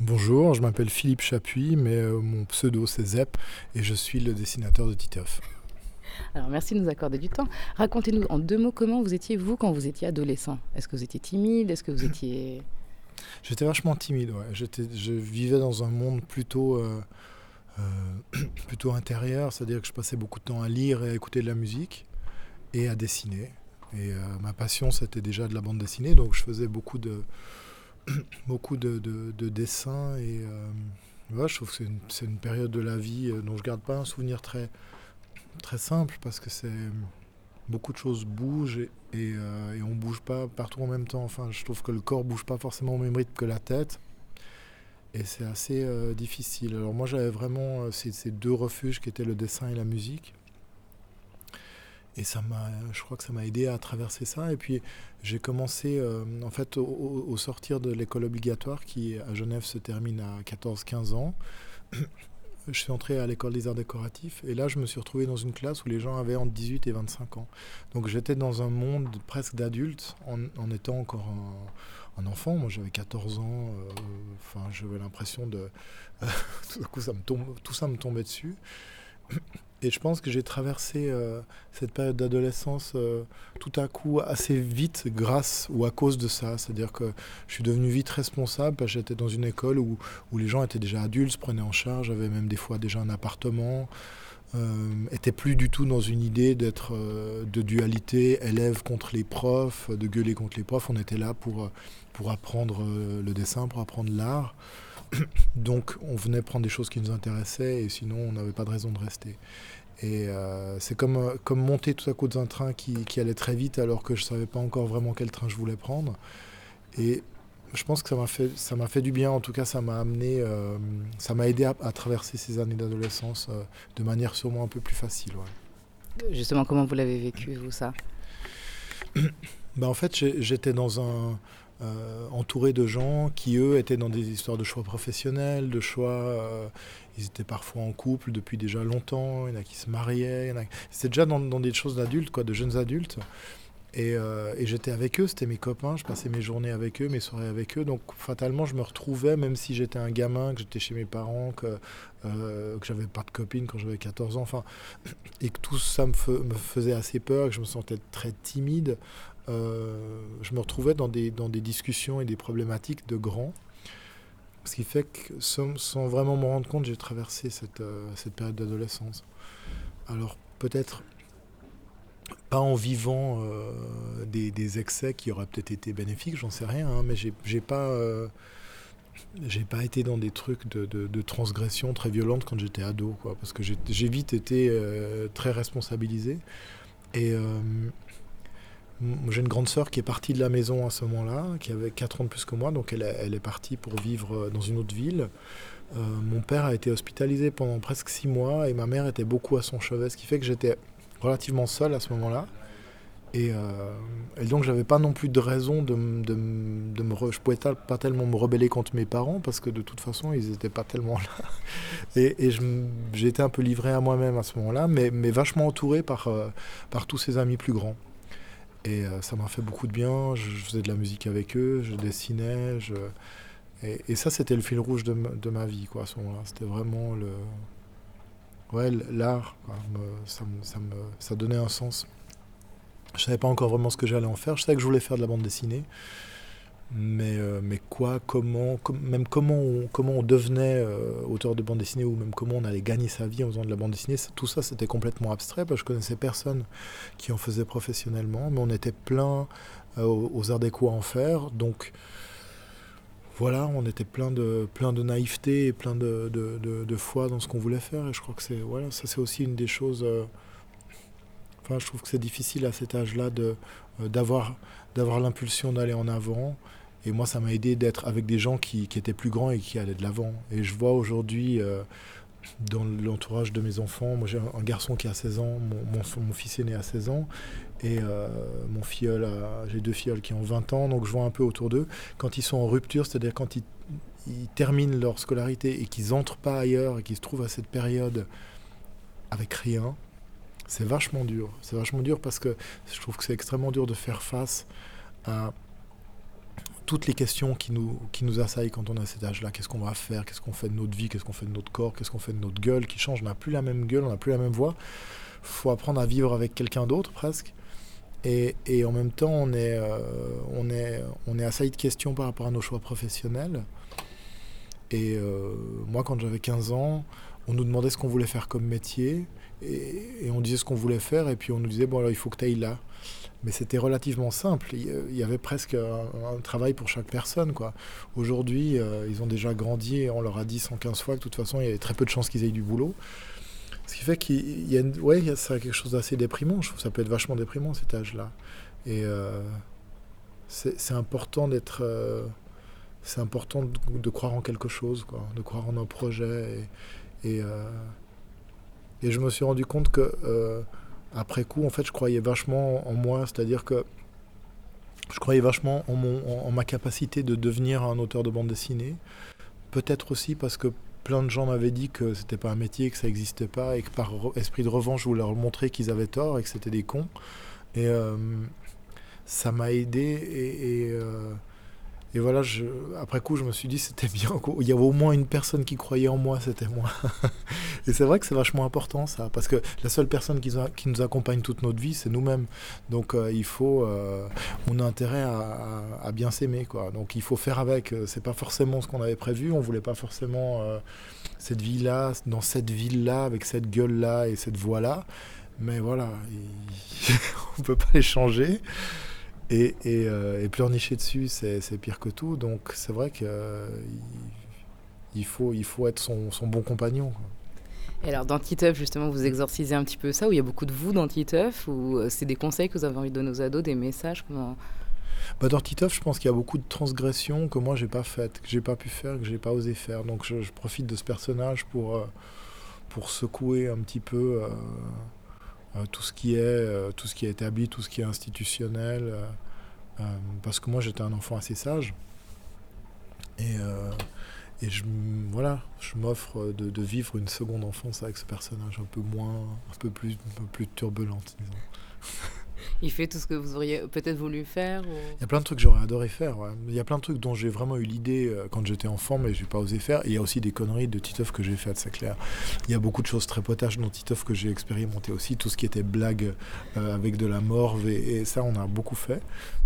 Bonjour, je m'appelle Philippe Chapuis, mais mon pseudo c'est Zep et je suis le dessinateur de Titeuf. Alors merci de nous accorder du temps. Racontez-nous en 2 mots comment vous étiez vous quand vous étiez adolescent. Est-ce que vous étiez timide? Est-ce que vous étiez J'étais vachement timide, ouais. Je vivais dans un monde plutôt intérieur, c'est-à-dire que je passais beaucoup de temps à lire et à écouter de la musique et à dessiner. Et ma passion c'était déjà de la bande dessinée, donc je faisais beaucoup de dessins et ouais, je trouve que c'est une période de la vie dont je garde pas un souvenir très simple parce que c'est beaucoup de choses bougent et on bouge pas partout en même temps. Enfin, je trouve que le corps bouge pas forcément au même rythme que la tête et c'est assez difficile. Alors moi j'avais vraiment ces deux refuges qui étaient le dessin et la musique et je crois que ça m'a aidé à traverser ça. Et puis j'ai commencé en fait au sortir de l'école obligatoire qui à Genève se termine à 14-15 ans. Je suis entré à l'école des arts décoratifs et là je me suis retrouvé dans une classe où les gens avaient entre 18 et 25 ans. Donc j'étais dans un monde presque d'adulte en étant encore un enfant. Moi j'avais 14 ans, enfin j'avais l'impression de... tout à coup tout ça me tombait dessus. Et je pense que j'ai traversé cette période d'adolescence tout à coup assez vite grâce ou à cause de ça. C'est-à-dire que je suis devenu vite responsable parce que j'étais dans une école où les gens étaient déjà adultes, se prenaient en charge, avaient même des fois déjà un appartement, étaient plus du tout dans une idée d'être de dualité, élèves contre les profs, de gueuler contre les profs. On était là pour apprendre le dessin, pour apprendre l'art. Donc on venait prendre des choses qui nous intéressaient et sinon on n'avait pas de raison de rester. Et c'est comme monter tout à coup dans un train qui allait très vite alors que je ne savais pas encore vraiment quel train je voulais prendre. Et je pense que ça m'a fait du bien, en tout cas ça m'a amené, ça m'a aidé à traverser ces années d'adolescence de manière sûrement un peu plus facile. Ouais. justement comment vous l'avez vécu vous ça? En fait j'étais entouré de gens qui eux étaient dans des histoires de choix professionnels, de choix... ils étaient parfois en couple depuis déjà longtemps, il y en a qui se mariaient, c'était déjà dans des choses d'adultes, quoi, de jeunes adultes. Et j'étais avec eux, c'était mes copains, je passais mes journées avec eux, mes soirées avec eux. Donc fatalement, je me retrouvais, même si j'étais un gamin, que j'étais chez mes parents, que j'avais pas de copine quand j'avais 14 ans, enfin, et que tout ça me faisait assez peur, que je me sentais très timide. Je me retrouvais dans des discussions et des problématiques de grands. Ce qui fait que sans vraiment m'en rendre compte, j'ai traversé cette période d'adolescence. Alors peut-être pas en vivant des excès qui auraient peut-être été bénéfiques, j'en sais rien, hein, mais j'ai pas été dans des trucs de transgression très violente quand j'étais ado, quoi, parce que j'ai vite été très responsabilisé. Et j'ai une grande sœur qui est partie de la maison à ce moment-là, qui avait 4 ans de plus que moi, donc elle est partie pour vivre dans une autre ville. Mon père a été hospitalisé pendant presque 6 mois et ma mère était beaucoup à son chevet, ce qui fait que j'étais relativement seul à ce moment-là. Et donc j'avais pas non plus de raison je pouvais pas tellement me rebeller contre mes parents parce que de toute façon ils étaient pas tellement là. J'ai été un peu livré à moi-même à ce moment-là, mais vachement entouré par tous ces amis plus grands. Et ça m'a fait beaucoup de bien. Je faisais de la musique avec eux, je dessinais. Et ça, c'était le fil rouge de ma vie, quoi, à ce moment-là. C'était vraiment ouais, l'art, quoi. Ça donnait un sens. Je savais pas encore vraiment ce que j'allais en faire. Je savais que je voulais faire de la bande dessinée. Mais quoi, même comment on devenait auteur de bande dessinée ou même comment on allait gagner sa vie en faisant de la bande dessinée, tout ça c'était complètement abstrait parce que je connaissais personne qui en faisait professionnellement, mais on était plein aux arts déco à en faire. Donc voilà, on était plein de naïveté et plein de foi dans ce qu'on voulait faire. Et je crois que voilà, ça c'est aussi une des choses... enfin, je trouve que c'est difficile à cet âge-là d'avoir l'impulsion d'aller en avant. Et moi, ça m'a aidé d'être avec des gens qui étaient plus grands et qui allaient de l'avant. Et je vois aujourd'hui, dans l'entourage de mes enfants, moi j'ai un garçon qui a 16 ans, mon fils aîné a 16 ans, et j'ai 2 filleuls qui ont 20 ans, donc je vois un peu autour d'eux. Quand ils sont en rupture, c'est-à-dire quand ils terminent leur scolarité et qu'ils n'entrent pas ailleurs et qu'ils se trouvent à cette période avec rien, c'est vachement dur. C'est vachement dur parce que je trouve que c'est extrêmement dur de faire face à toutes les questions qui nous assaillent quand on a cet âge-là. Qu'est-ce qu'on va faire? Qu'est-ce qu'on fait de notre vie? Qu'est-ce qu'on fait de notre corps? Qu'est-ce qu'on fait de notre gueule qui change? On n'a plus la même gueule, on n'a plus la même voix. Il faut apprendre à vivre avec quelqu'un d'autre presque. Et en même temps, on est assailli de questions par rapport à nos choix professionnels. Et moi, quand j'avais 15 ans, on nous demandait ce qu'on voulait faire comme métier. Et on disait ce qu'on voulait faire. Et puis on nous disait, bon alors il faut que tu ailles là. Mais c'était relativement simple. Il y avait presque un travail pour chaque personne, quoi. Aujourd'hui, ils ont déjà grandi et on leur a dit 115 fois que de toute façon, il y avait très peu de chances qu'ils aient du boulot. Ce qui fait qu'il y a ça quelque chose d'assez déprimant. Je trouve que ça peut être vachement déprimant, cet âge-là. Et c'est important d'être... c'est important de croire en quelque chose, quoi, de croire en un projet. Et je me suis rendu compte que... après coup, en fait, je croyais vachement en moi, c'est-à-dire que je croyais vachement en ma capacité de devenir un auteur de bande dessinée. Peut-être aussi parce que plein de gens m'avaient dit que c'était pas un métier, que ça n'existait pas, et que par esprit de revanche, je voulais leur montrer qu'ils avaient tort et que c'était des cons. Et ça m'a aidé. Et voilà, après coup, je me suis dit c'était bien. Il y avait au moins une personne qui croyait en moi, c'était moi. Et c'est vrai que c'est vachement important, ça, parce que la seule personne qui nous accompagne toute notre vie, c'est nous-mêmes. Donc on a intérêt à bien s'aimer, quoi. Donc il faut faire avec. C'est pas forcément ce qu'on avait prévu. On voulait pas forcément cette vie-là, dans cette ville-là, avec cette gueule-là et cette voix-là. Mais voilà, on peut pas les changer. Et pleurnicher dessus, c'est pire que tout. Donc c'est vrai qu'il faut être son bon compagnon, quoi. Et alors dans Titeuf, justement, vous exorcisez un petit peu ça, où il y a beaucoup de vous dans Titeuf, ou c'est des conseils que vous avez envie de donner aux ados, des messages comment... Dans Titeuf, je pense qu'il y a beaucoup de transgressions que moi j'ai pas faites, que j'ai pas pu faire, que j'ai pas osé faire. Donc je profite de ce personnage pour secouer un petit peu tout ce qui est établi, tout ce qui est institutionnel. Parce que moi j'étais un enfant assez sage. Et je m'offre de vivre une seconde enfance avec ce personnage un peu plus turbulente, disons. Il fait tout ce que vous auriez peut-être voulu faire ou... Il y a plein de trucs que j'aurais adoré faire, ouais. Il y a plein de trucs dont j'ai vraiment eu l'idée quand j'étais enfant, mais je n'ai pas osé faire. Et il y a aussi des conneries de Titeuf que j'ai faites, c'est clair. Il y a beaucoup de choses très potaches dans Titeuf que j'ai expérimenté aussi. Tout ce qui était blague avec de la morve, et ça, on a beaucoup fait.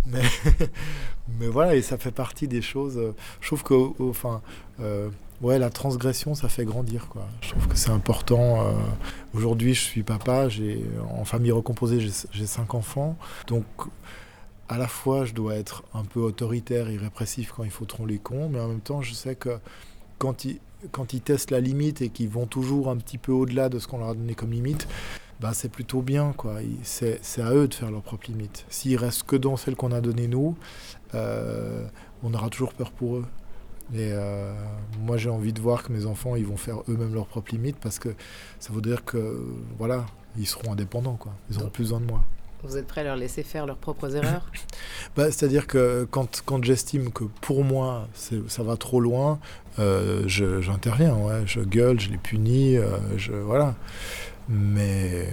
Mais voilà, et ça fait partie des choses... je trouve que... la transgression, ça fait grandir, quoi. Je trouve que c'est important. Aujourd'hui, je suis papa, en famille recomposée, j'ai 5 enfants. Donc, à la fois, je dois être un peu autoritaire et répressif quand il faut tromper les cons, mais en même temps, je sais que quand ils testent la limite et qu'ils vont toujours un petit peu au-delà de ce qu'on leur a donné comme limite, c'est plutôt bien, quoi. C'est à eux de faire leurs propres limites. S'ils restent que dans celles qu'on a données nous, on aura toujours peur pour eux. Et moi j'ai envie de voir que mes enfants ils vont faire eux-mêmes leurs propres limites, parce que ça veut dire que voilà, ils seront indépendants, quoi. Ils n'auront plus besoin de moi. Vous êtes prêt à leur laisser faire leurs propres erreurs? C'est-à-dire que quand j'estime que pour moi ça va trop loin, j'interviens, ouais. Je gueule, je les punis, voilà. Mais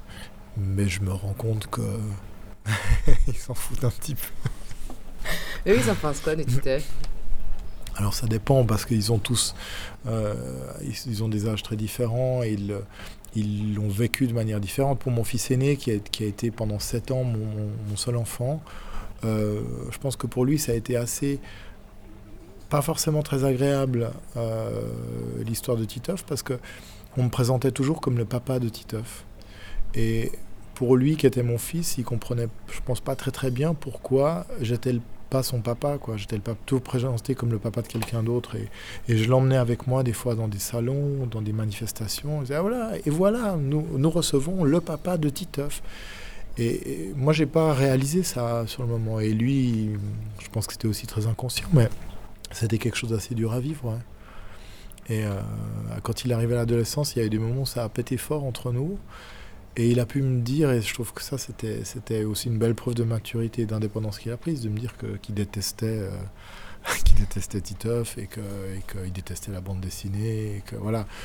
je me rends compte que ils s'en foutent un petit peu. Eux, ils en pensent quoi de Titeuf? Alors ça dépend, parce qu'ils ont tous ils ont des âges très différents et ils l'ont vécu de manière différente. Pour mon fils aîné qui a été pendant 7 ans mon seul enfant, je pense que pour lui ça a été pas forcément très agréable, l'histoire de Titeuf, parce que on me présentait toujours comme le papa de Titeuf. Et pour lui qui était mon fils, il comprenait, je pense, pas très très bien pourquoi j'étais pas son papa, quoi. J'étais pas toujours présenté comme le papa de quelqu'un d'autre, et je l'emmenais avec moi des fois dans des salons, dans des manifestations. Je disais, voilà, nous recevons le papa de Titeuf. Et moi j'ai pas réalisé ça sur le moment, et lui je pense que c'était aussi très inconscient, mais c'était quelque chose d'assez dur à vivre, ouais. Et quand il est arrivé à l'adolescence, il y a eu des moments où ça a pété fort entre nous. Et il a pu me dire, et je trouve que ça c'était aussi une belle preuve de maturité et d'indépendance qu'il a prise, de me dire qu'il détestait Titeuf, et qu'il détestait la bande dessinée, et que voilà.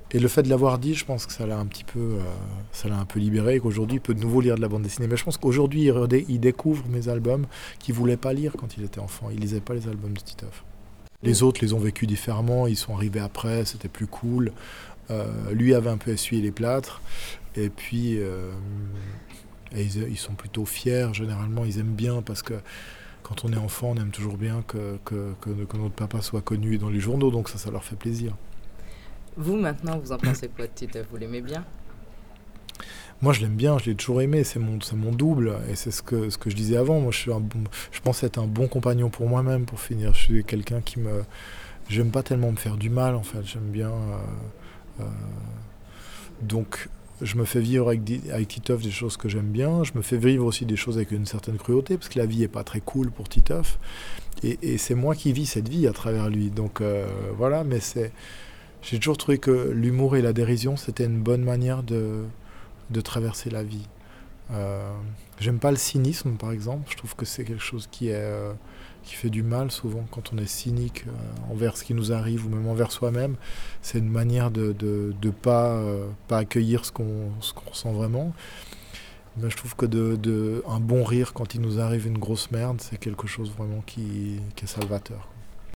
Et le fait de l'avoir dit, je pense que ça l'a un petit peu, ça l'a un peu libéré, et qu'aujourd'hui il peut de nouveau lire de la bande dessinée. Mais je pense qu'aujourd'hui il découvre mes albums qu'il voulait pas lire quand il était enfant. Il lisait pas les albums de Titeuf. Les autres les ont vécus différemment, ils sont arrivés après, c'était plus cool. Lui avait un peu essuyé les plâtres, et puis et ils sont plutôt fiers, généralement ils aiment bien, parce que quand on est enfant, on aime toujours bien que notre papa soit connu dans les journaux, donc ça leur fait plaisir. Vous, maintenant, vous en pensez quoi de Titeuf? Vous l'aimez bien? Moi, je l'aime bien, je l'ai toujours aimé, c'est mon double, et c'est ce que je disais avant. Moi, je pense être un bon compagnon pour moi-même, pour finir. Je suis quelqu'un qui me... J'aime pas tellement me faire du mal, en fait, j'aime bien... euh, donc, je me fais vivre avec Titeuf des choses que j'aime bien, je me fais vivre aussi des choses avec une certaine cruauté, parce que la vie est pas très cool pour Titeuf, et c'est moi qui vis cette vie à travers lui. Donc, voilà, mais c'est... J'ai toujours trouvé que l'humour et la dérision, c'était une bonne manière de traverser la vie. J'aime pas le cynisme, par exemple. Je trouve que c'est quelque chose qui fait du mal souvent quand on est cynique envers ce qui nous arrive ou même envers soi-même. C'est une manière de pas accueillir ce qu'on ressent vraiment. Mais je trouve que un bon rire quand il nous arrive une grosse merde, c'est quelque chose vraiment qui est salvateur.